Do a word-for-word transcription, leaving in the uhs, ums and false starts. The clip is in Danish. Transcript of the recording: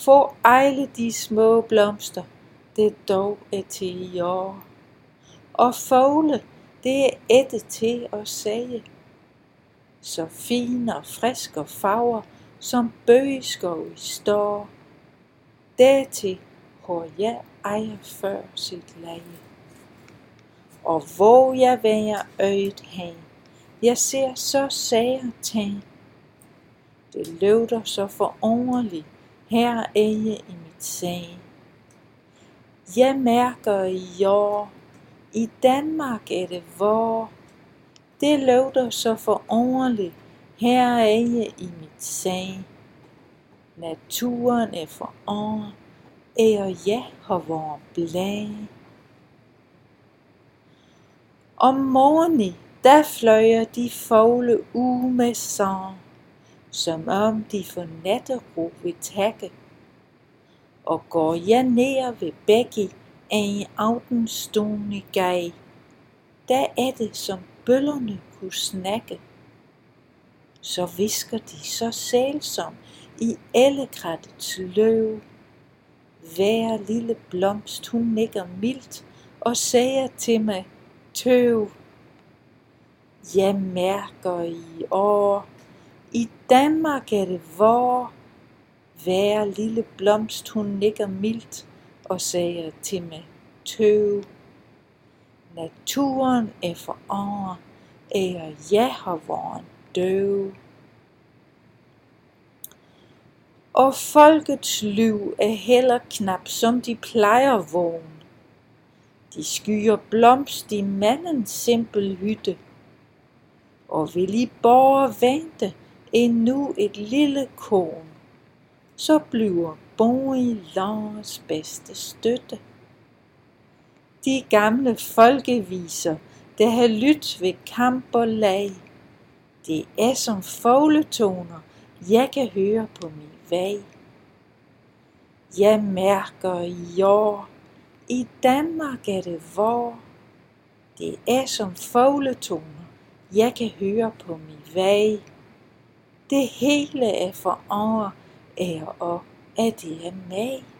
få ejle de små blomster, det dog er til i år. Og fugle, det er ætte til at sige, så fin og frisk og farver, som bøgeskov i står. Dertil har jeg ejer før sit leje. Og hvor jeg vender øjet hen, jeg ser så sære ting. Det løvder så forunderligt, her eje i mit seng. Jeg mærker i år, i Danmark er det vor. Det løvder så forunderligt, her eje i mit seng. Naturen er forunderlig, og jeg har været bleg. Om morgenen, der fløjer de fugle ud med sang, som om de for nattero vil takke. Og går jeg ned ved bækken af en aftenstående gej, der er det som bøllerne kunne snakke. Så visker de så sælsomt i ellekratets løv. Hver lille blomst hun nikker mildt og siger til mig, tøv. Jeg mærker i år, i Danmark er det vor. Hver lille blomst hun nikker mildt og siger til mig, tøv. Naturen er forår, og jeg har været døv. Og folkets liv er heller knap, som de plejer vågen. De skyer blomst i mandens simpel hytte, og vil I bare vente endnu et lille korn, så bliver bogen landets bedste støtte. De gamle folkeviser, der har lyttet ved kamp og lag, det er som fugletoner, jeg kan høre på min vej. Jeg mærker i år, i Danmark er det vor. Det er som fugletoner, jeg kan høre på min vej. Det hele er for år, ære og at det er mig.